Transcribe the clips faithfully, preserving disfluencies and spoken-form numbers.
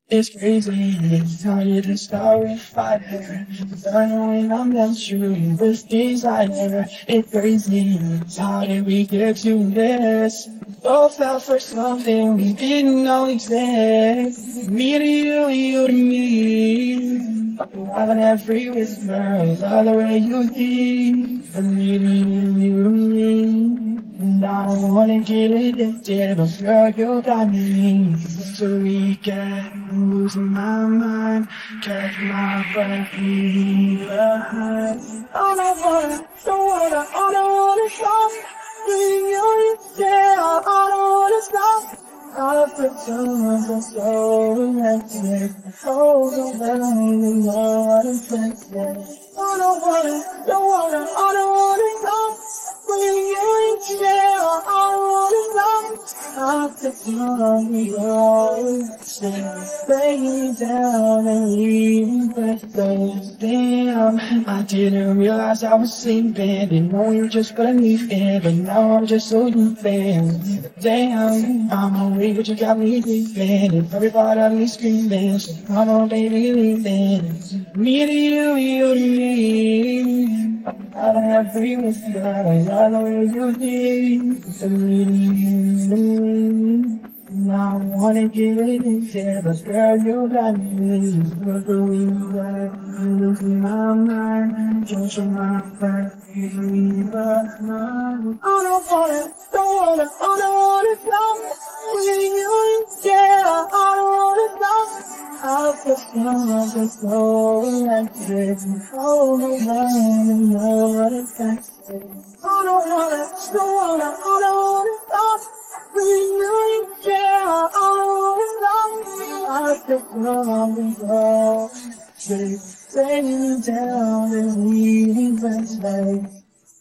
It's crazy, it's how you just start with fire. Burning I'm not shooting with desire. It's crazy, it's how did we get to this? Both fell for something we didn't know exists. Me to you, you to me. Loving every whisper, love the way you think. From me to you, you to me. And I don't wanna get addicted, but girl, you got me. It's a weekend, I'm losing my mind. Catch my breath, leave behind. I don't wanna, don't wanna, I don't wanna stop. Bring you in, yeah, I don't wanna stop. I pretend I'm so electric. Overwhelming, what I'm thinking. I don't wanna, don't wanna, I don't wanna stop. Bring you in, yeah, I don't wanna stop. I pretend I'm so electric. Lay me down and leave me breathless. Damn, I didn't realize I was sleeping. Didn't know you were just beneath it, but now I'm just so deep in. Damn, I'm awake, but you got me sleeping. And every part of me screaming. So come on, baby, leave it. Me to you, you to me. I don't have free with you, I love the way you think. So me to you to me. Now I wanna get it in there, but girl, you got me. You're going back, losing my mind. Changing my breath, leaving behind. I don't wanna, don't wanna, I don't wanna stop. With you, yeah, I don't wanna stop. I just want to slow electric. Overwhelming, what affected. I don't wanna, don't wanna, I don't wanna stop. With you, yeah, I don't wanna stop. I just want to go. Take me down and leave me breathless.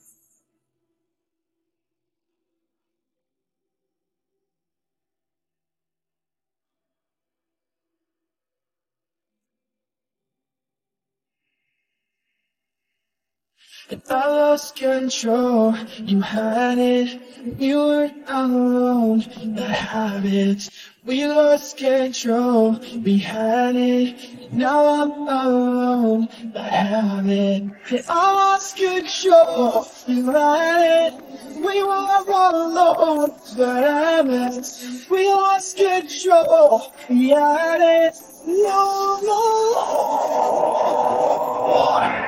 If I lost control, you had it. You were alone, the habits. We lost control, we had it. Now I'm alone, the habit. If I lost control, you had it. We were alone, the habits. We lost control, we had it. No, no.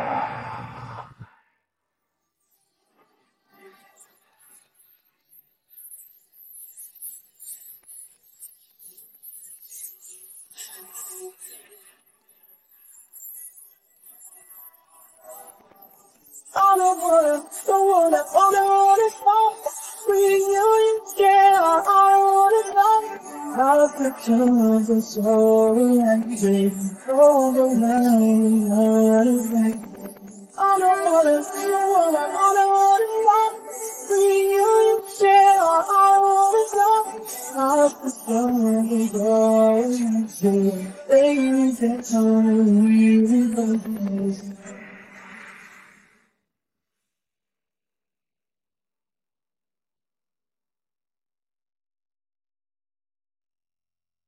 I don't wanna, don't wanna, I don't wanna stop. Bring you in, yeah, I don't wanna stop. I pretend I'm so electric. Overwhelming, what affected. I don't wanna, don't wanna, I don't wanna stop. Bring you in, yeah, I don't wanna stop. I pretend I'm so electric. Baby, that's all